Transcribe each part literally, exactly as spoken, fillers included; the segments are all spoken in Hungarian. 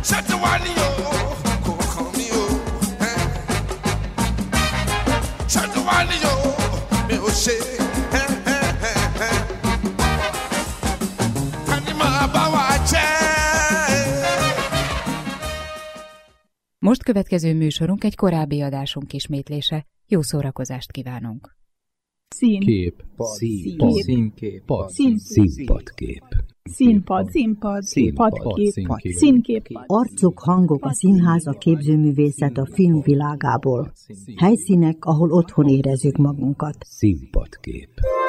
Most következő műsorunk egy korábbi adásunk ismétlése. Jó szórakozást kívánunk! Szín. Kép. Színpad. Színkép. Színpadkép. Színpad. Színpad. Színpadkép. Színkép. Arcok, hangok, a színház, a képzőművészet a film világából. Helyszínek, ahol otthon érezzük magunkat. Színpadkép.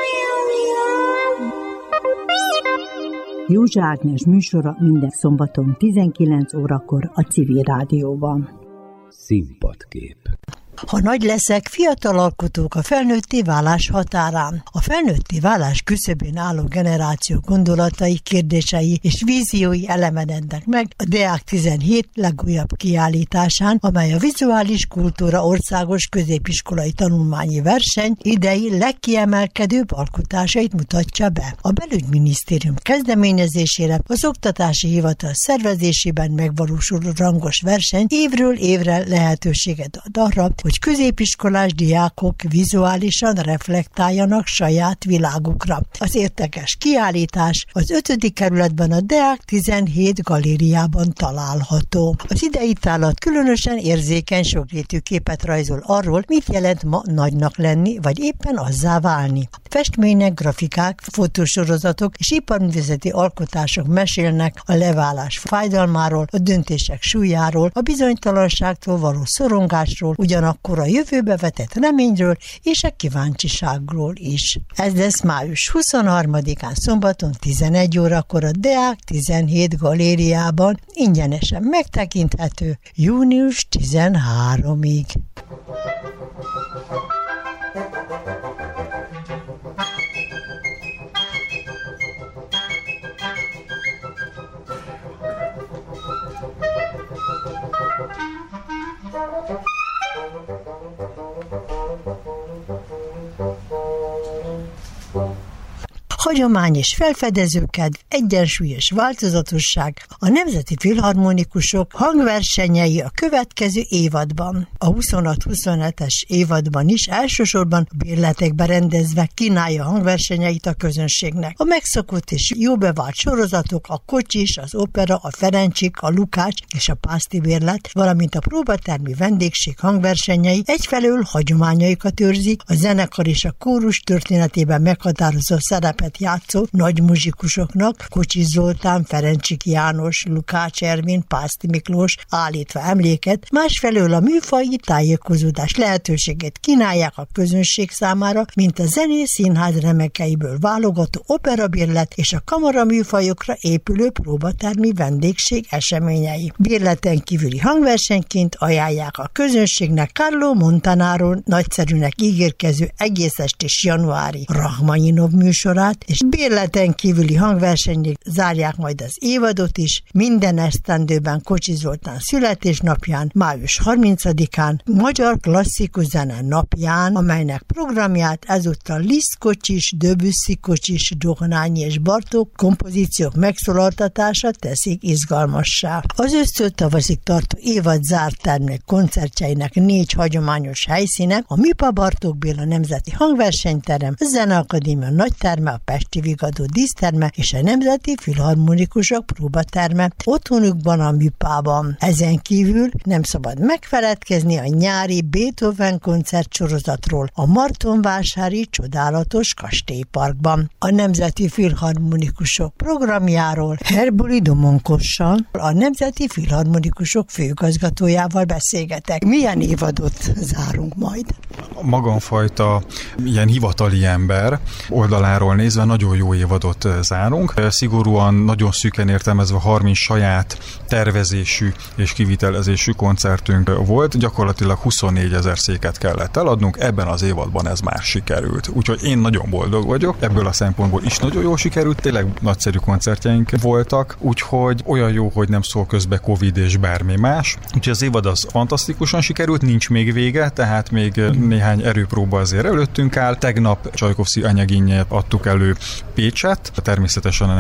Józsa Ágnes műsora minden szombaton tizenkilenc órakor a Civil Rádióban. Színpadkép. Ha nagy leszek, fiatal alkotók a felnőtté válás határán. A felnőtté válás küszöbén álló generáció gondolatai, kérdései és víziói elemenednek meg a Deák tizenhét legújabb kiállításán, amely a Vizuális Kultúra Országos Középiskolai Tanulmányi Verseny idei legkiemelkedőbb alkotásait mutatja be. A Belügyminisztérium kezdeményezésére az Oktatási Hivatal szervezésében megvalósuló rangos verseny évről évre lehetőséget ad arra, hogy középiskolás diákok vizuálisan reflektáljanak saját világukra. Az értékes kiállítás az ötödik kerületben a Deák tizenhét galériában található. Az idei tárlat különösen érzékeny sokrétű képet rajzol arról, mit jelent ma nagynak lenni, vagy éppen azzá válni. Festmények, grafikák, fotósorozatok és iparművészeti alkotások mesélnek a leválás fájdalmáról, a döntések súlyáról, a bizonytalanságtól való szorongásról, ugyanakkor a jövőbe vetett reményről és a kíváncsiságról is. Ez lesz május huszonharmadikán szombaton tizenegy órakor a Deák tizenhét galériában, ingyenesen megtekinthető június tizenharmadikig. Hagyomány és felfedezőkedv, egyensúly és változatosság, a Nemzeti Filharmonikusok hangversenyei a következő évadban. A huszonhat huszonhetes évadban is elsősorban bérletekbe rendezve kínálja hangversenyeit a közönségnek. A megszokott és jó bevált sorozatok, a Kocsis, az Opera, a Ferencsik, a Lukács és a Pászti bérlet, valamint a próbatermi vendégség hangversenyei egyfelől hagyományaikat őrzik, a zenekar és a kórus történetében meghatározó szerepet játszó nagy muzsikusoknak, Kocsis Zoltán, Ferencsik János, Lukács Ervin, Pászti Miklós állítva emléket, másfelől a műfaji tájékozódás lehetőségét kínálják a közönség számára, mint a zenész színház remekeiből válogató operabérlet és a kamaraműfajokra épülő próbatermi vendégség eseményei. Bérleten kívüli hangversenyként ajánlják a közönségnek Carlo Montanaro nagyszerűnek ígérkező egész estés januári Rachmaninov műsorát, és bérleten kívüli hangversenyig zárják majd az évadot is, minden esztendőben Kocsis Zoltán születésnapján, május harmincadikán, Magyar Klasszikus Zene napján, amelynek programját ezúttal Liszt Kocsis, Debussy Kocsis, Dohnányi és Bartók kompozíciók megszólaltatása teszik izgalmassá. Az ősztől tavaszig tartó évad zárt termék koncertjeinek négy hagyományos helyszínek, a Műpa Bartók Béla Nemzeti Hangversenyterem, a Zeneakadémia nagyterme, a Pesti Vigadó díszterme és a Nemzeti Filharmonikusok próbaterme otthonukban a Műpában. Ezen kívül nem szabad megfeledkezni a nyári Beethoven koncertsorozatról a Martonvásári csodálatos kastélyparkban. A Nemzeti Filharmonikusok programjáról Herbuli Domonkossal, a Nemzeti Filharmonikusok főigazgatójával beszélgetek. Milyen évadot zárunk majd? Magamfajta ilyen hivatali ember oldaláról nézve nagyon jó évadot zárunk. Szigorúan, nagyon szűken értelmezve harminc saját tervezésű és kivitelezésű koncertünk volt. Gyakorlatilag huszonnégyezer széket kellett eladnunk, ebben az évadban ez már sikerült. Úgyhogy én nagyon boldog vagyok, ebből a szempontból is nagyon jól sikerült, tényleg nagyszerű koncertjeink voltak, úgyhogy olyan jó, hogy nem szól közbe Covid és bármi más. Úgyhogy az évad az fantasztikusan sikerült, nincs még vége, tehát még néhány erőpróba azért előttünk áll. Tegnap Csajkovszky Anyaginnyet adtuk elő Pécset, természetesen a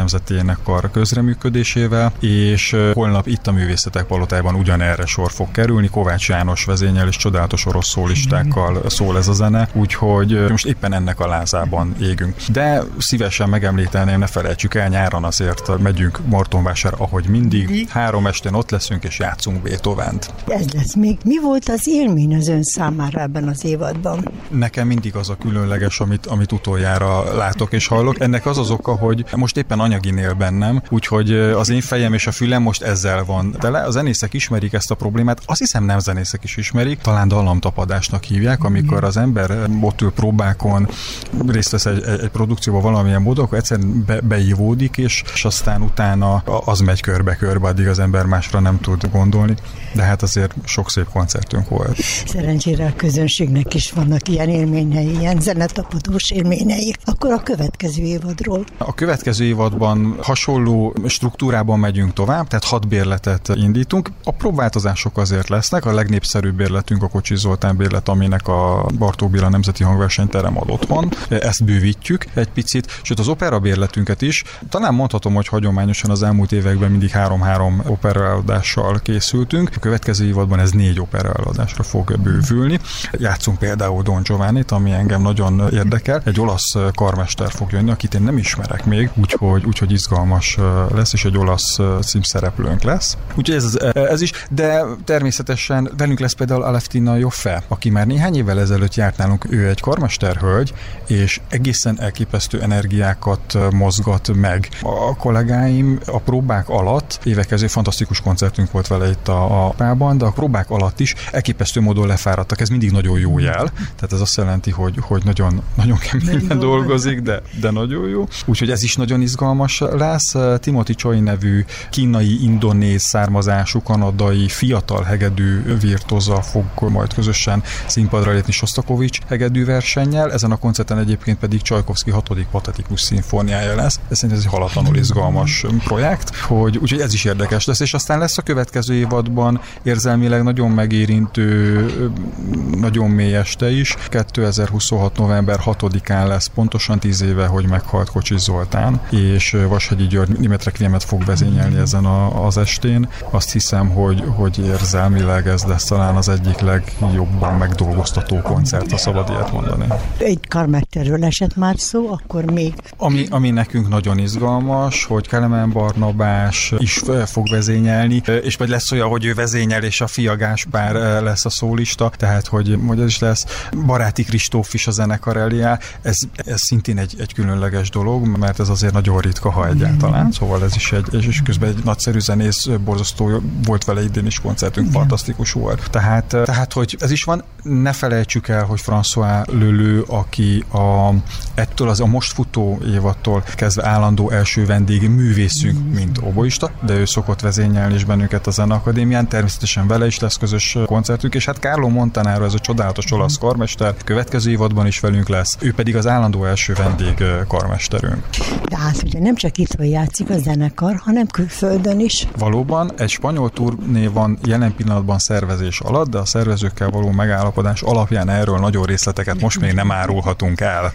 Nemzeti Énekkar közreműködésével, és holnap itt a Művészetek Palotájában ugyanerre sor fog kerülni. Kovács János vezényel és csodálatos orosz szólistákkal szól ez a zene, úgyhogy most éppen ennek a lázában égünk. De szívesen megemlíteném, ne felejtsük el, nyáron azért megyünk Martonvásárra, ahogy mindig. Három estén ott leszünk, és játszunk Beethovent. Ez lesz még. Mi volt az élmény az ön számára ebben az évadban? Nekem mindig az a különleges, amit, amit utoljára látok és hallok. Ennek az az oka, hogy most éppen anyagi él bennem, úgyhogy az én fejem és a fülem most ezzel van. De a zenészek ismerik ezt a problémát, azt hiszem nem zenészek is ismerik, talán dallamtapadásnak hívják, amikor az ember ott ül próbákon, részt vesz egy, egy produkcióban valamilyen módon, akkor egyszerűen be, beívódik, és, és aztán utána az megy körbe-körbe, addig az ember másra nem tud gondolni. De hát azért sok szép koncertünk volt. Szerencsére a közönségnek is vannak ilyen élményei, ilyen zenetapadós élményei. Akkor a következő évadról. A következő évadban hasonló struktúrában megyünk tovább, tehát hat bérletet indítunk. A próbálkozások azért lesznek, a legnépszerűbb bérletünk a Kocsis Zoltán bérlet, aminek a Bartók Béla Nemzeti Hangversenyterem ad otthon. Ezt bővítjük egy picit, sőt az opera bérletünket is. Talán mondhatom, hogy hagyományosan az elmúlt években mindig három-három opera eladással készültünk. A következő évadban ez négy opera eladásra fog bővülni. Játszunk például Don Giovannit, ami engem nagyon érdekel. Egy olasz karmester fog jönni, akit én nem ismerek még, úgyhogy, úgyhogy izgalmas lesz, és egy olasz címszereplőnk lesz. Úgyhogy ez, ez is, de természetesen velünk lesz például Aleftina Joffe, aki már néhány évvel ezelőtt járt nálunk, ő egy karmesterhölgy, és egészen elképesztő energiákat mozgat meg. A kollégáim a próbák alatt, évek ezért fantasztikus koncertünk volt vele itt a, a Pában, de a próbák alatt is elképesztő módon lefáradtak. Ez mindig nagyon jó jel. Tehát ez azt jelenti, hogy, hogy nagyon, nagyon keményen dolgozik, de, de nagyon jó. Úgyhogy ez is nagyon izgalmas lesz. Timothy Choi nevű kínai, indonéz származású, kanadai, fiatal hegedű virtuózzal fog majd közösen színpadra lépni Sostakovics hegedű versennyel. Ezen a koncerten egyébként pedig Csajkovszky hatodik patetikus szimfóniája lesz. Ez szerintem ez egy halatlanul izgalmas projekt, hogy, úgyhogy ez is érdekes lesz, és aztán lesz a következő évadban érzelmileg nagyon megérintő, nagyon mély este is. kétezer-huszonhat november hatodikán lesz pontosan tíz éve, hogy meghalt Kocsis Zoltán, és Vashegyi György német requiemet fog vezényelni ezen a, az estén. Azt hiszem, hogy, hogy érzelmileg ez lesz talán az egyik legjobban megdolgoztató koncert, ha szabad ilyet mondani. Egy karmesterről esett már szó, akkor még... Ami, ami nekünk nagyon izgalmas, hogy Kelemen Barnabás is fog vezényelni, és majd lesz olyan, hogy ő vezényel, és a fia Gáspár lesz a szólista, tehát hogy, hogy ez is lesz. Baráti Kristóf is a zenekar elé áll. Ez, ez szintén egy, egy különleges dolog, mert ez azért nagyon ritka, ha egyáltalán. Szóval ez is egy, és közben egy nagyszerű zenész, borzasztó volt vele idén is koncertünk, igen. Fantasztikus volt. Tehát, tehát, hogy ez is van, ne felejtsük el, hogy François Leleu, aki a, ettől az a most futó évadtól kezdve állandó első vendég művészünk, mint oboista, de ő szokott vezényelni is bennünket a Zeneakadémián, természetesen vele is lesz közös koncertünk, és hát Carlo Montanaro, ez a csodálatos olasz karmester, következő évadban is velünk lesz, ő pedig az állandó első vendég karmesterünk. De hát ugye nem csak itt játszik a zenekar, hanem külföldön is. Valóban, egy spanyol turné van jelen pillanatban szervezés alatt, de a szervezőkkel való megállapodás alapján erről nagyon részleteket most még nem árulhatunk el.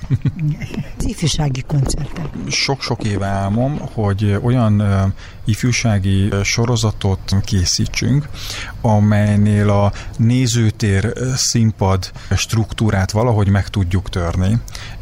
Az ifjúsági koncertek. Sok-sok éve álmom, hogy olyan uh, ifjúsági sorozatot készítsünk, amelynél a nézőtér színpad struktúrát valahogy meg tudjuk törni,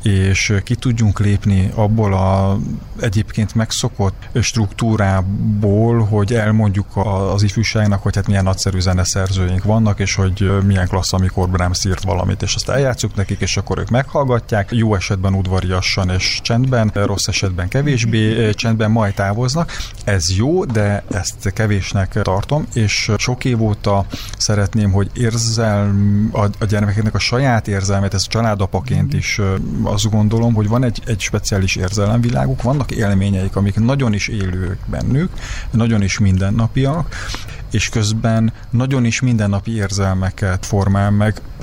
és ki tudjunk lépni abból a egyébként megszokott struktúrából, hogy elmondjuk az ifjúságnak, hogy hát milyen nagyszerű zeneszerzőink vannak, és hogy milyen klassz, amikor Brahms írt valamit, és azt eljátszuk nekik, és akkor ők meghallgatják, jó esetben udvariasan és csendben, rossz esetben kevésbé csendben, majd távoznak. Ez jó, de ezt kevésnek tartom, és sok év óta szeretném, hogy érzelm, a, a gyermekeknek a saját érzelmét, ez családapaként is azt gondolom, hogy van egy, egy speciális érzelemviláguk, vannak élményeik, amik nagyon is élők bennük, nagyon is mindennapiak, és közben nagyon is mindennapi érzelmeket formál meg.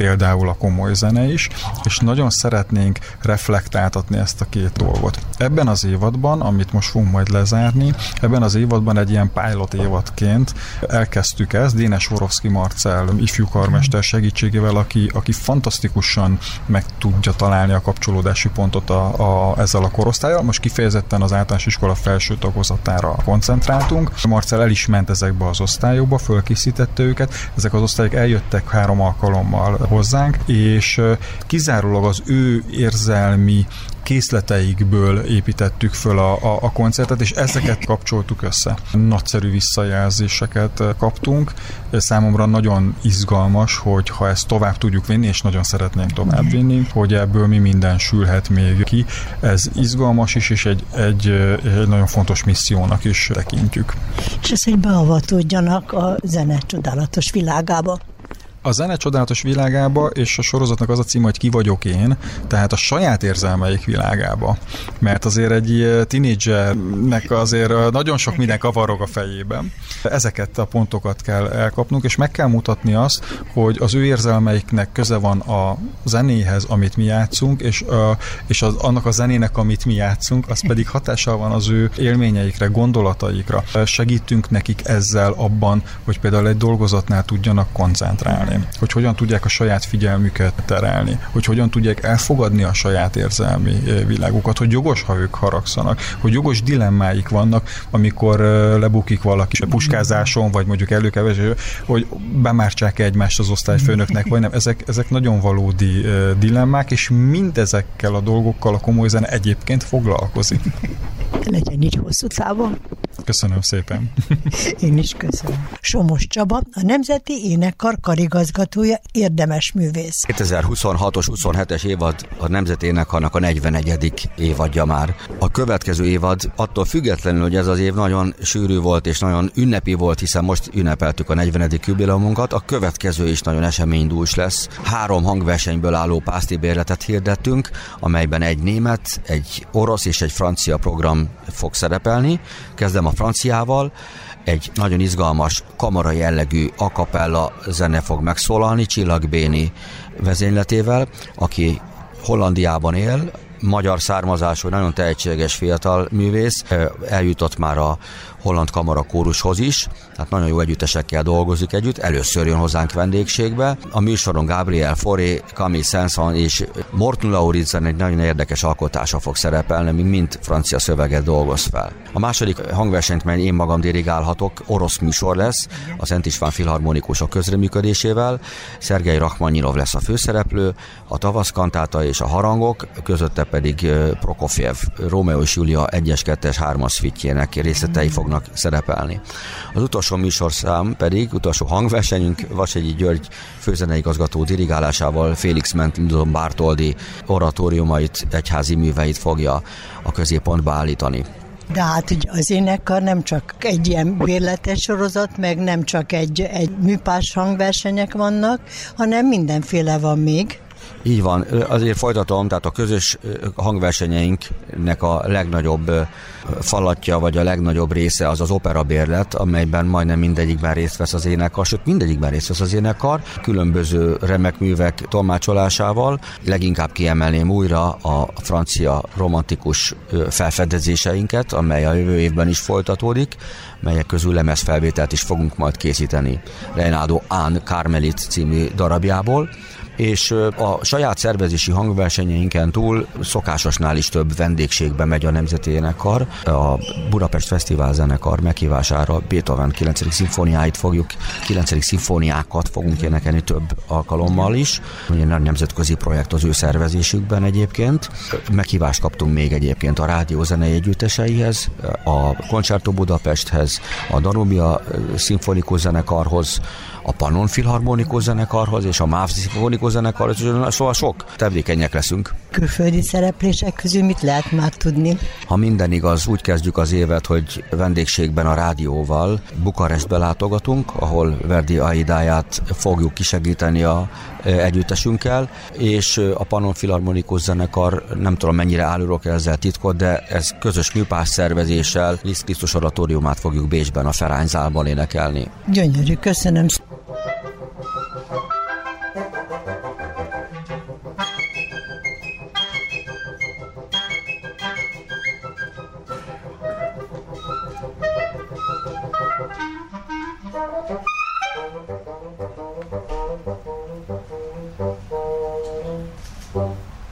például a komoly zene is, és nagyon szeretnénk reflektáltatni ezt a két dolgot. Ebben az évadban, amit most fogunk majd lezárni, ebben az évadban egy ilyen pilot évadként elkezdtük ezt, Dénes Vorowski Marcell ifjú karmester segítségével, aki, aki fantasztikusan meg tudja találni a kapcsolódási pontot a, a, ezzel a korosztállyal. Most kifejezetten az általános iskola felső tagozatára koncentráltunk. Marcell el is ment ezekbe az osztályokba, fölkészítette őket. Ezek az osztályok eljöttek három alkalommal hozzánk, és kizárólag az ő érzelmi készleteikből építettük föl a, a, a koncertet, és ezeket kapcsoltuk össze. Nagyszerű visszajelzéseket kaptunk. Számomra nagyon izgalmas, hogy ha ezt tovább tudjuk vinni, és nagyon szeretnénk tovább vinni, hogy ebből mi minden sülhet még ki. Ez izgalmas is, és egy, egy, egy nagyon fontos missziónak is tekintjük. És ez, hogy beavatódjanak a zene csodálatos világába. A zene csodálatos világába, és a sorozatnak az a cím, hogy Ki vagyok én, tehát a saját érzelmeik világába. Mert azért egy tínédzsernek azért nagyon sok minden kavarog a fejében. Ezeket a pontokat kell elkapnunk, és meg kell mutatni azt, hogy az ő érzelmeiknek köze van a zenéhez, amit mi játszunk, és, a, és az, annak a zenének, amit mi játszunk, az pedig hatással van az ő élményeikre, gondolataikra. Segítünk nekik ezzel abban, hogy például egy dolgozatnál tudjanak koncentrálni. Hogy hogyan tudják a saját figyelmüket terelni, hogy hogyan tudják elfogadni a saját érzelmi világukat, hogy jogos, ha ők haragszanak, hogy jogos dilemmáik vannak, amikor lebukik valaki puskázáson, vagy mondjuk előkeveső, hogy bemártsák egymást az osztályfőnöknek, vagy nem. Ezek, ezek nagyon valódi dilemmák, és mindezekkel a dolgokkal a komoly zene egyébként foglalkozik. Legyen így hosszú távon. Köszönöm szépen. Én is köszönöm. Somos Csaba, a Nemzeti Énekkar karigazgatója, érdemes művész. kétezer-huszonhatos huszonhetes évad a Nemzeti Énekkarnak a negyvenegyedik évadja már. A következő évad attól függetlenül, hogy ez az év nagyon sűrű volt és nagyon ünnepi volt, hiszen most ünnepeltük a negyvenedik jubileumunkat, a következő is nagyon eseménydús lesz. Három hangversenyből álló pásztibérletet hirdettünk, amelyben egy német, egy orosz és egy francia program fog szerepelni. Kezdem a franciával. Egy nagyon izgalmas kamara jellegű a cappella zene fog megszólalni Csillag Béni vezényletével, aki Hollandiában él, magyar származású, nagyon tehetséges fiatal művész, eljutott már a holland kamara kórushoz is, tehát nagyon jó együttesekkel dolgozik együtt, először jön hozzánk vendégségbe. A műsoron Gabriel Fauré, Camille Saint-Saëns és Morten Lauridsen egy nagyon érdekes alkotása fog szerepelni, míg mind francia szöveget dolgoz fel. A második hangversenyt, mely én magam dirigálhatok, orosz műsor lesz, a Szent István Filharmonikusok közreműködésével. Szergej Rachmanjinov lesz a főszereplő, a tavaszkantáta és a harangok, közötte pedig Prokofjev, Rómeó és Júlia egyes, kettes, hármas szvitjének részletei fognak szerepelni. Az utolsó műsorszám pedig, utolsó hangversenyünk Vasegyi György főzeneigazgató dirigálásával Félix Mendelssohn Bartholdy oratóriumait, egyházi műveit fogja a középpontba állítani. De hát ugye az énekkar nem csak egy ilyen bérletes sorozat, meg nem csak egy, egy műpás hangversenyek vannak, hanem mindenféle van még. Így van, azért folytatom, tehát a közös hangversenyeinknek a legnagyobb falatja, vagy a legnagyobb része az az operabérlet, amelyben majdnem mindegyikben részt vesz az énekkar, sőt mindegyikben részt vesz az énekkar, különböző remek művek tolmácsolásával. Leginkább kiemelném újra a francia romantikus felfedezéseinket, amely a jövő évben is folytatódik, melyek közül lemezfelvételt is fogunk majd készíteni Reynaldo Anne Carmelit című darabjából, és a saját szervezési hangversenyeinken túl szokásosnál is több vendégségbe megy a Nemzeti Énekkar. A Budapest Fesztivál zenekar meghívására Beethoven kilencedik szimfóniáit fogjuk, kilencedik szimfóniákat fogunk énekelni több alkalommal is. Ugye nagy nemzetközi projekt az ő szervezésükben egyébként. Meghívást kaptunk még egyébként a rádiózenei együtteseihez, a Concerto Budapesthez, a Danubia szimfonikus zenekarhoz, a Pannon Filharmonikus zenekarhoz és a MÁV szimfonikus zenekarhoz, szóval sok tevékenyek leszünk. Külföldi szereplések közül mit lehet már tudni? Ha minden igaz, úgy kezdjük az évet, hogy vendégségben a rádióval Bukarestbe látogatunk, ahol Verdi Aidáját fogjuk kisegíteni a együttesünkkel, és a Pannon Filharmonikus zenekar, nem tudom mennyire árulok ezzel titkot, de ez közös műpás szervezéssel Liszt Krisztus oratóriumát fogjuk Bécsben a Ferányzálban énekelni. Gyönyörű, köszönöm.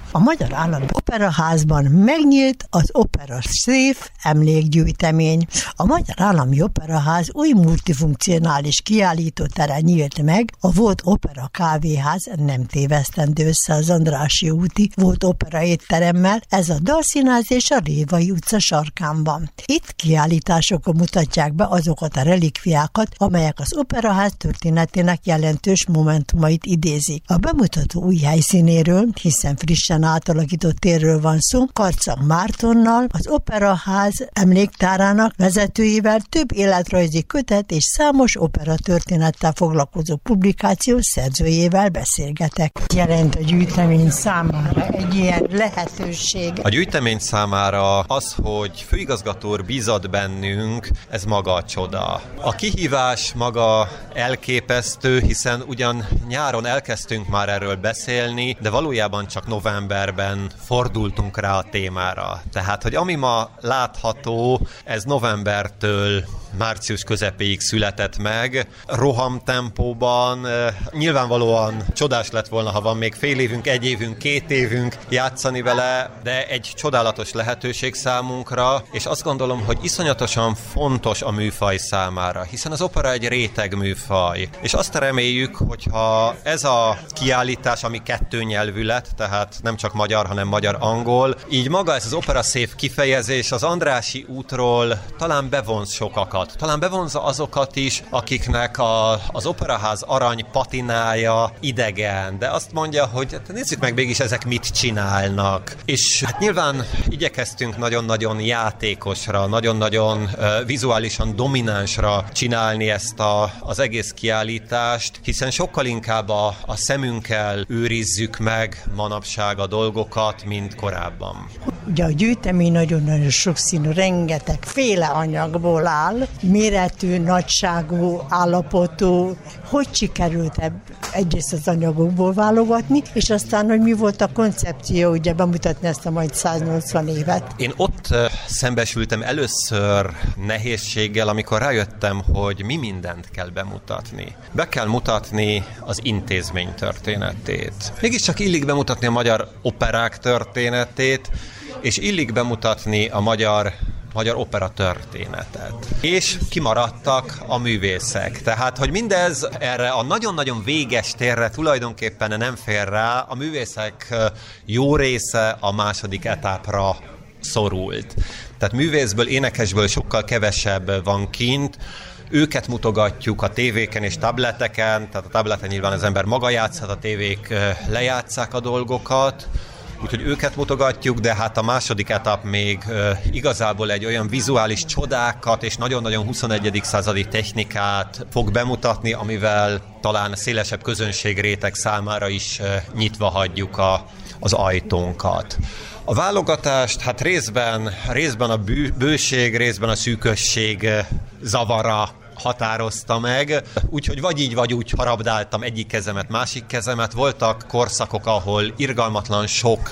A Magyar Állami Operaházban megnyílt az Opera Széf emlékgyűjtemény. A Magyar Állami Operaház új multifunkcionális kiállítótere nyílt meg, a volt Opera Kávéház nem tévesztendő össze az Andrássy úti volt opera étteremmel, ez a Dalszínház és a Révai utca sarkán van. Itt kiállításokon mutatják be azokat a relikviákat, amelyek az Operaház történetének jelentős momentumait idézik. A bemutató új helyszínéről, hiszen frissen átalakított térről van szó, Karcag Mártonnal, az Operaház emléktárának vezetőjével több életrajzi kötet és számos opera történettel foglalkozó publikáció szerzőjével beszélgetek. Jelent a gyűjtemény számára egy ilyen lehetőség. A gyűjtemény számára az, hogy főigazgató úr bízott bennünk, ez maga a csoda. A kihívás maga elképesztő, hiszen ugyan nyáron elkezdtünk már erről beszélni, de valójában csak novemberben fordultunk rá a témára. Tehát, hogy ami ma látható, ez novembertől március közepéig született meg, rohamtempóban. Nyilvánvalóan csodás lett volna, ha van még fél évünk, egy évünk, két évünk játszani vele, de egy csodálatos lehetőség számunkra, és azt gondolom, hogy iszonyatosan fontos a műfaj számára, hiszen az opera egy réteg műfaj. És azt reméljük, hogyha ez a kiállítás, ami kettőnyelvű lett, tehát nem csak magyar, hanem magyar-angol, így maga ez az opera szép kifejezés az Andrássy útról talán bevonz sokakat. Talán bevonza azokat is, akiknek a, az Operaház arany patinája idegen, de azt mondja, hogy hát nézzük meg mégis ezek mit csinálnak. És hát nyilván igyekeztünk nagyon-nagyon játékosra, nagyon-nagyon uh, vizuálisan dominánsra csinálni ezt a, az egész kiállítást, hiszen sokkal inkább a, a szemünkkel őrizzük meg manapság a dolgokat, mint korábban. Ugye a gyűjtemény nagyon-nagyon sokszínű, rengeteg féle anyagból áll, méretű, nagyságú, állapotú. Hogy sikerült egyrészt az anyagokból válogatni, és aztán, hogy mi volt a koncepció, ugye bemutatni ezt a majd száznyolcvan évet? Én ott uh, szembesültem először nehézséggel, amikor rájöttem, hogy mi mindent kell bemutatni. Be kell mutatni az intézmény történetét. Mégiscsak illik bemutatni a magyar operák történetét, és illik bemutatni a magyar magyar opera történetet. És kimaradtak a művészek. Tehát, hogy mindez erre a nagyon-nagyon véges térre tulajdonképpen nem fér rá, a művészek jó része a második etapra szorult. Tehát művészből, énekesből sokkal kevesebb van kint, őket mutogatjuk a tévéken és tableteken, tehát a tableten nyilván az ember maga játszhat, a tévék lejátsszák a dolgokat, úgyhogy őket mutogatjuk, de hát a második etap még uh, igazából egy olyan vizuális csodákat és nagyon-nagyon huszonegyedik századi technikát fog bemutatni, amivel talán a szélesebb közönségréteg számára is uh, nyitva hagyjuk a, az ajtónkat. A válogatást hát részben, részben a bő, bőség, részben a szűkösség uh, zavara határozta meg, úgyhogy vagy így, vagy úgy harabdáltam egyik kezemet, másik kezemet. Voltak korszakok, ahol irgalmatlan sok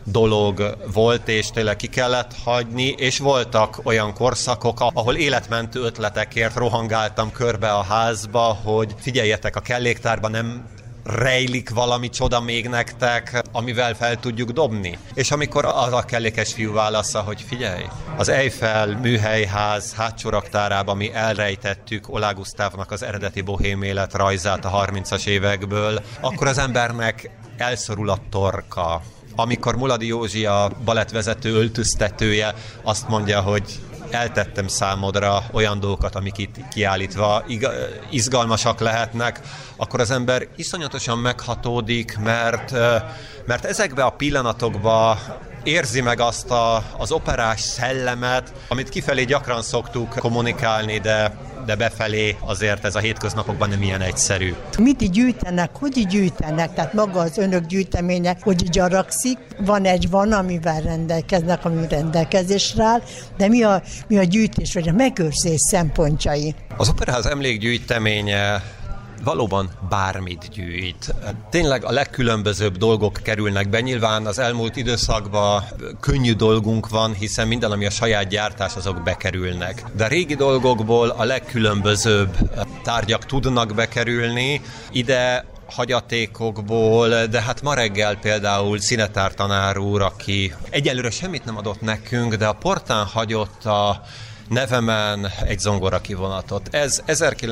dolog volt, és tényleg ki kellett hagyni, és voltak olyan korszakok, ahol életmentő ötletekért rohangáltam körbe a házba, hogy figyeljetek, a kelléktárban nem rejlik valami csoda még nektek, amivel fel tudjuk dobni. És amikor az a kellékes fiú válasza, hogy figyelj, az Eiffel műhelyház hátsó raktárában mi elrejtettük Olá Gusztávnak az eredeti bohém élet rajzát a harmincas évekből, akkor az embernek elszorul a torka. Amikor Muladi Józsi, a balettvezető öltöztetője azt mondja, hogy eltettem számodra olyan dolgokat, amik itt kiállítva izgalmasak lehetnek, akkor az ember iszonyatosan meghatódik, mert, mert ezekben a pillanatokban érzi meg azt a, az operás szellemet, amit kifelé gyakran szoktuk kommunikálni, de, de befelé azért ez a hétköznapokban nem ilyen egyszerű. Mit így gyűjtenek, hogy így gyűjtenek? Tehát maga az önök gyűjteménye, hogy így gyarakszik, van egy van, amivel rendelkeznek, ami rendelkezésre áll, de mi a, mi a gyűjtés, vagy a megőrzés szempontjai? Az Operaház emlékgyűjteménye valóban bármit gyűjt. Tényleg a legkülönbözőbb dolgok kerülnek be. Nyilván az elmúlt időszakban könnyű dolgunk van, hiszen minden, ami a saját gyártás, azok bekerülnek. De a régi dolgokból a legkülönbözőbb tárgyak tudnak bekerülni. Ide hagyatékokból, de hát ma reggel például Szinetár tanár úr, aki egyelőre semmit nem adott nekünk, de a portán hagyott a nevemen egy zongora kivonatot. Ez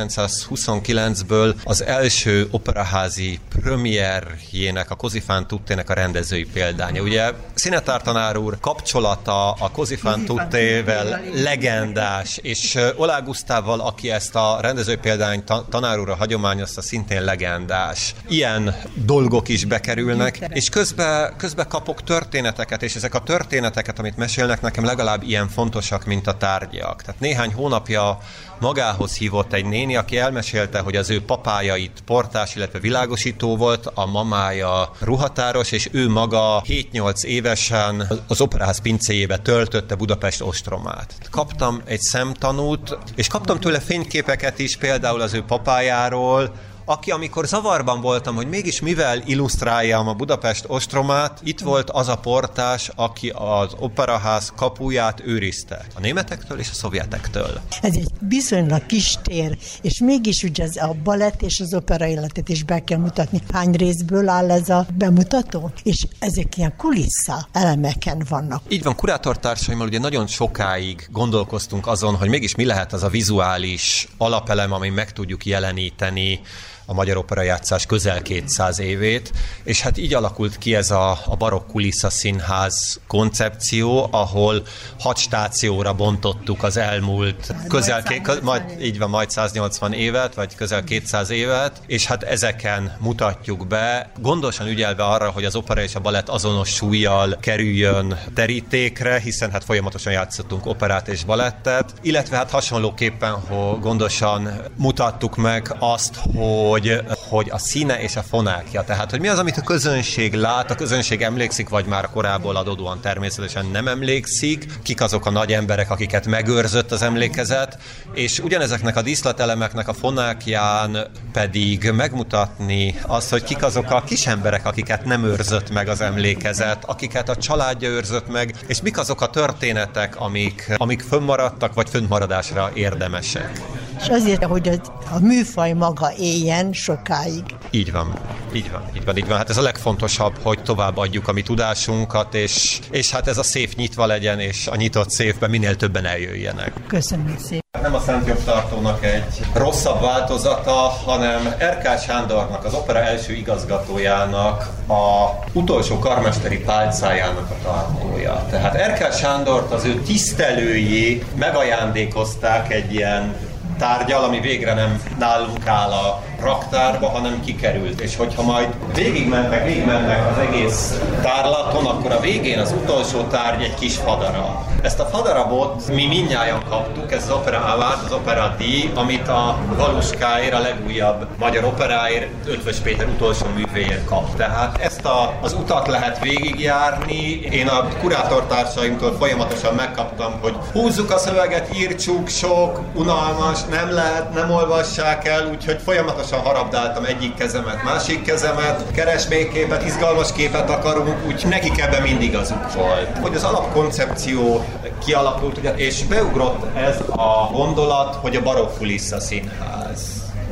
ezerkilencszázhuszonkilencből az első operaházi premierjének, a Cosi fan tuttének a rendezői példánya. Ugye Szinetár tanár úr kapcsolata a Cosi fan tuttével legendás, és Oláh Gusztávval, aki ezt a rendezői példányt tanár úrra hagyományozta, szintén legendás. Ilyen dolgok is bekerülnek, és közben, közben kapok történeteket, és ezek a történeteket, amit mesélnek, nekem legalább ilyen fontosak, mint a tárgyak. Tehát néhány hónapja magához hívott egy néni, aki elmesélte, hogy az ő papája itt portás, illetve világosító volt, a mamája ruhatáros, és ő maga hét-nyolc évesen az Operaház pincéjébe töltötte Budapest ostromát. Kaptam egy szemtanút, és kaptam tőle fényképeket is, például az ő papájáról, aki, amikor zavarban voltam, hogy mégis mivel illusztráljam a Budapest ostromát, itt volt az a portás, aki az Operaház kapuját őrizte. A németektől és a szovjetektől. Ez egy viszonylag kis tér, és mégis ugye ez a balett és az opera életet is be kell mutatni. Hány részből áll ez a bemutató? És ezek ilyen kulissza elemeken vannak. Így van, kurátortársaimmal ugye nagyon sokáig gondolkoztunk azon, hogy mégis mi lehet az a vizuális alapelem, ami meg tudjuk jeleníteni a magyar operajátszás közel kétszáz évét, és hát így alakult ki ez a, a barokk kulisszaszínház koncepció, ahol hat stációra bontottuk az elmúlt közel, ké, majd, így van, majd száznyolcvan évet, vagy közel kétszáz évet, és hát ezeken mutatjuk be, gondosan ügyelve arra, hogy az opera és a balett azonos súllyal kerüljön terítékre, hiszen hát folyamatosan játszottunk operát és balettet, illetve hát hasonlóképpen, hogy gondosan mutattuk meg azt, hogy Hogy, hogy a színe és a fonákja, tehát hogy mi az, amit a közönség lát, a közönség emlékszik, vagy már korából adódóan természetesen nem emlékszik, kik azok a nagy emberek, akiket megőrzött az emlékezet, és ugyanezeknek a díszletelemeknek a fonákján pedig megmutatni azt, hogy kik azok a kis emberek, akiket nem őrzött meg az emlékezet, akiket a családja őrzött meg, és mik azok a történetek, amik, amik fönnmaradtak, vagy fönnmaradásra érdemesek. És azért, hogy a műfaj maga éljen sokáig. Így van, így van, így van, így van. Hát ez a legfontosabb, hogy továbbadjuk a mi tudásunkat, és, és hát ez a széf nyitva legyen, és a nyitott széfben minél többen eljöjjenek. Köszönöm szépen. Nem a Szent Jobbtartónak egy rosszabb változata, hanem Erkály Sándornak, az opera első igazgatójának a utolsó karmesteri pálcájának a tartója. Tehát Erkály Sándort az ő tisztelői megajándékozták egy ilyen tárgyal, ami végre nem nálunk áll a raktárba, hanem kikerült. És hogyha majd végigmentek, végigmennek az egész tárlaton, akkor a végén az utolsó tárgy egy kis fadarab. Ezt a fadarabot mi mindnyájan kaptuk, ez az Opera Award, az Opera díj, amit a Valuskáért, a legújabb magyar operáért, Ötvös Péter utolsó művéért kap. Tehát ezt a, az utat lehet végigjárni. Én a kurátortársaimtól folyamatosan megkaptam, hogy húzzuk a szöveget, írtsuk, sok, unalmas, nem lehet, nem olvassák el, úgyhogy folyamatosan harabdáltam egyik kezemet, másik kezemet, keresményképet, izgalmas képet akarunk, úgy nekik ebben mindig igazuk volt. Hogy az alapkoncepció kialakult, ugye, és beugrott ez a gondolat, hogy a barokk kulisszaszínház.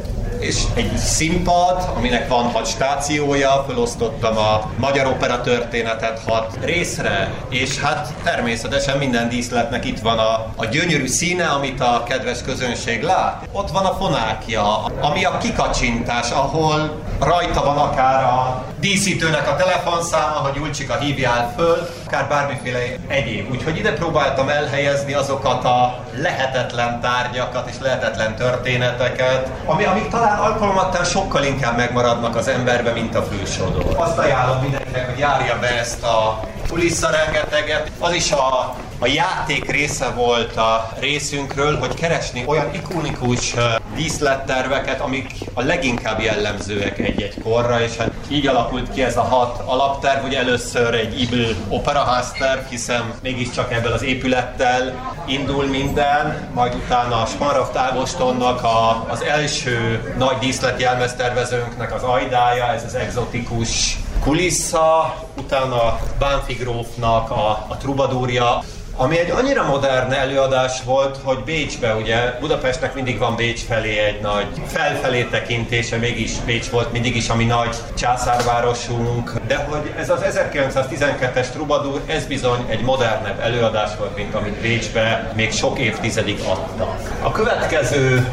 És egy színpad, aminek van hat stációja, felosztottam a magyar opera történetet hat részre, és hát természetesen minden díszletnek itt van a, a gyönyörű színe, amit a kedves közönség lát. Ott van a fonákja, ami a kikacsintás, ahol rajta van akár a díszítőnek a telefonszáma, hogy Julcsika hívjál föl, akár bármiféle egyéb. Úgyhogy ide próbáltam elhelyezni azokat a lehetetlen tárgyakat és lehetetlen történeteket, ami, amik talán alkalmattán sokkal inkább megmaradnak az emberbe, mint a fősodor. Azt ajánlom mindenkinek, hogy járja be ezt a kulissza rengeteget. Az is a, a játék része volt a részünkről, hogy keresni olyan ikonikus díszletterveket, amik a leginkább jellemzőek egy-egy korra, és hát így alakult ki ez a hat alapterv, hogy először egy Ibl operaházterv, hiszen mégiscsak ebből az épülettel indul minden, majd utána a Smaragd Ágostonnak a, az első nagy díszletjelmeztervezőnknek az ajdája, ez az egzotikus kulissza, utána Bánffy grófnak a, a trubadúrja, ami egy annyira modern előadás volt, hogy Bécsbe, ugye Budapestnek mindig van Bécs felé egy nagy felfelé tekintése, mégis Bécs volt mindig is a mi nagy császárvárosunk, de hogy ez az ezerkilencszáztizenkettes Troubadour, ez bizony egy modernebb előadás volt, mint amit Bécsbe még sok évtizedig adtak. A következő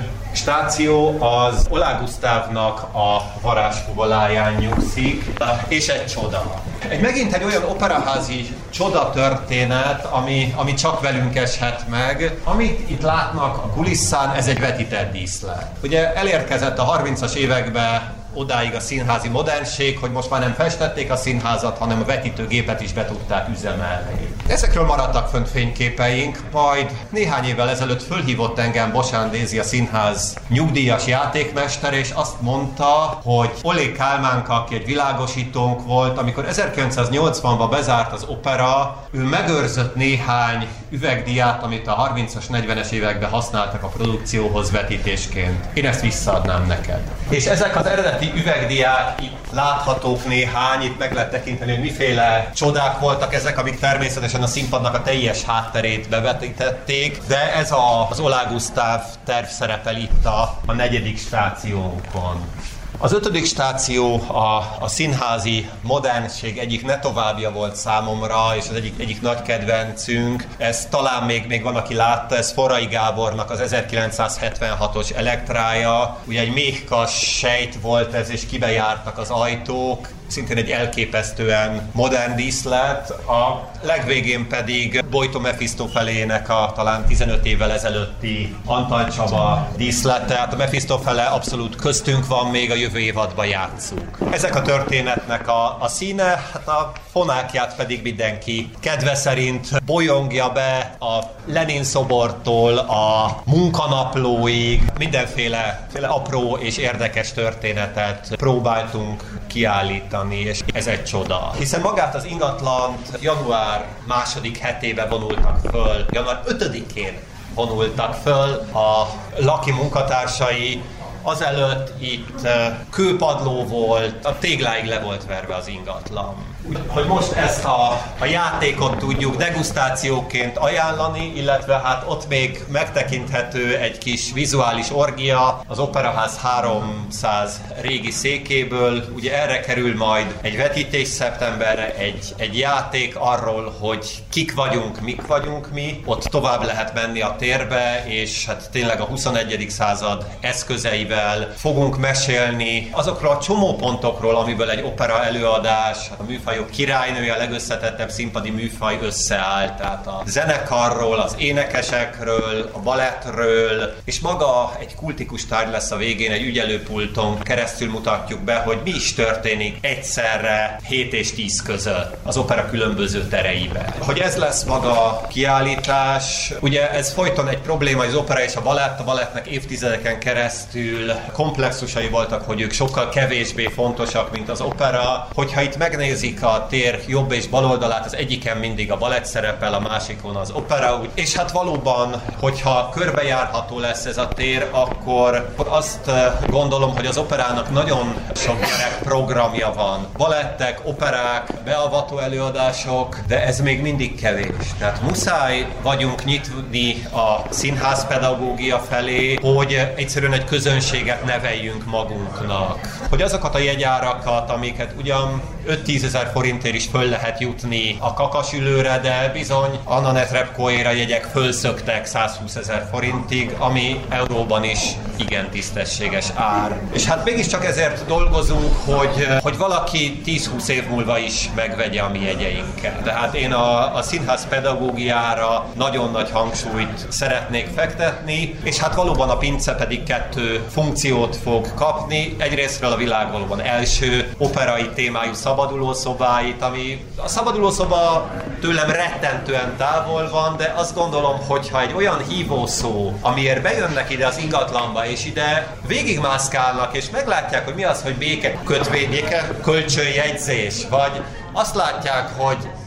stáció az Oláh Gusztávnak a varázsfuvoláján nyugszik, és egy csoda. Egy megint egy olyan operaházi csoda történet, ami, ami csak velünk eshet meg. Amit itt látnak a kulisszán, ez egy vetített díszlet. Ugye elérkezett a harmincas években odáig a színházi modernség, hogy most már nem festették a színházat, hanem a vetítőgépet is be tudták üzemelni. Ezekről maradtak fönt fényképeink, majd néhány évvel ezelőtt fölhívott engem Bosán Dézi, a színház nyugdíjas játékmester, és azt mondta, hogy Olé Kálmánka, aki egy világosítónk volt, amikor ezerkilencszáznyolcvanban bezárt az opera, ő megőrzött néhány üvegdiát, amit a harmincas, negyvenes években használtak a produkcióhoz vetítésként. Én ezt visszaadnám neked. És ezek az eredeti üvegdiák, itt láthatók néhány, itt meg lehet tekinteni, hogy miféle csodák voltak ezek, amik természetesen a színpadnak a teljes hátterét bevetítették, de ez a, az Oláh Gusztáv terv szerepel itt a, a negyedik stációnkon. Az ötödik stáció a, a színházi modernség egyik ne továbbja volt számomra, és az egyik, egyik nagy kedvencünk. Ez talán még, még van, aki látta, ez Forrai Gábornak az ezerkilencszázhetvenhatos Elektrája. Ugye egy méhkas sejt volt ez, és kibejártak az ajtók. Szintén egy elképesztően modern díszlet. A legvégén pedig Bojtó Mefistófelének a talán tizenöt évvel ezelőtti Antal Csaba díszlete. Hát a Mefistófele abszolút köztünk van, még a jövő évadban játszunk. Ezek a történetnek a, a színe, hát a fonákját pedig mindenki kedve szerint bolyongja be a Lenin szobortól a munkanaplóig. Mindenféle féle apró és érdekes történetet próbáltunk kiállítani, és ez egy csoda. Hiszen magát az ingatlant január második hetében vonultak föl, január ötödikén vonultak föl a Laki munkatársai. Azelőtt itt kőpadló volt, a tégláig le volt verve az ingatlan. Hogy most ezt a, a játékot tudjuk degustációként ajánlani, illetve hát ott még megtekinthető egy kis vizuális orgia az Operaház háromszáz régi székéből. Ugye erre kerül majd egy vetítés szeptemberre, egy, egy játék arról, hogy kik vagyunk, mik vagyunk mi. Ott tovább lehet menni a térbe, és hát tényleg a huszonegyedik század eszközeivel fogunk mesélni azokról a csomópontokról, amiből egy opera előadás, a műfajok királynője, a legösszetettebb színpadi műfaj összeáll. Tehát a zenekarról, az énekesekről, a balettről, és maga egy kultikus tárgy lesz a végén, egy ügyelőpulton keresztül mutatjuk be, hogy mi is történik egyszerre hét és tíz között az opera különböző tereiben. Hogy ez lesz maga a kiállítás, ugye ez folyton egy probléma, az opera és a balett, a balettnek évtizedeken keresztül komplexusai voltak, hogy ők sokkal kevésbé fontosak, mint az opera. Hogyha itt megnézik a tér jobb és bal oldalát, az egyiken mindig a balett szerepel, a másikon az opera. És hát valóban, hogyha körbejárható lesz ez a tér, akkor azt gondolom, hogy az operának nagyon sok gyerek programja van. Balettek, operák, beavató előadások, de ez még mindig kevés. Tehát muszáj vagyunk nyitni a színházpedagógia felé, hogy egyszerűen egy közönséget neveljünk magunknak. Hogy azokat a jegyárakat, amiket ugyan öt-tízezer forintért is föl lehet jutni a kakasülőre, de bizony Anna Netrebkoéra jegyek fölszöktek százhúszezer forintig, ami euróban is igen tisztességes ár. És hát mégiscsak ezért dolgozunk, hogy, hogy valaki tíz-húsz év múlva is megvegye a mi jegyeinket. Tehát én a, a színház pedagógiára nagyon nagy hangsúlyt szeretnék fektetni, és hát valóban a Pince pedig kettő funkciót fog kapni. Egyrésztről a világ valóban első operai témájú szabadulószobáit, ami a szabadulószoba tőlem rettentően távol van, de azt gondolom, hogyha egy olyan hívószó, amiért bejönnek ide az ingatlanba, és ide végigmászkálnak, és meglátják, hogy mi az, hogy béke kötvény, béke kölcsönjegyzés, vagy azt látják, hogy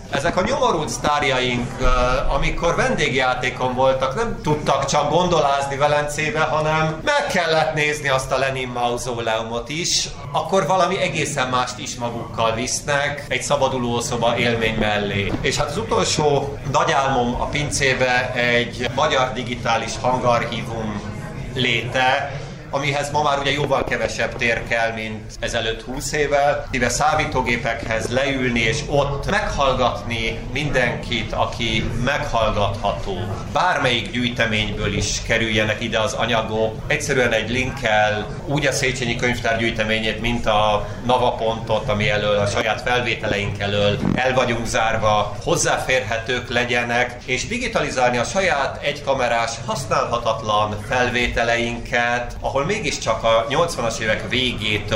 Ezek a nyomorult sztárjaink, amikor vendégjátékon voltak, nem tudtak csak gondolázni Velencébe, hanem meg kellett nézni azt a Lenin mauzóleumot is, akkor valami egészen mást is magukkal visznek egy szabadulószoba élmény mellé. És hát az utolsó nagy álmom a pincébe egy magyar digitális hangarchívum léte, amihez ma már ugye jóval kevesebb tér kell, mint ezelőtt húsz évvel. Mivel számítógépekhez leülni és ott meghallgatni mindenkit, aki meghallgatható. Bármelyik gyűjteményből is kerüljenek ide az anyagok. Egyszerűen egy linkkel úgy a Széchenyi Könyvtár gyűjteményét, mint a Navapontot, ami elől, a saját felvételeink elől el vagyunk zárva, hozzáférhetők legyenek, és digitalizálni a saját egykamerás, használhatatlan felvételeinket, ahol mégiscsak a nyolcvanas évek végétől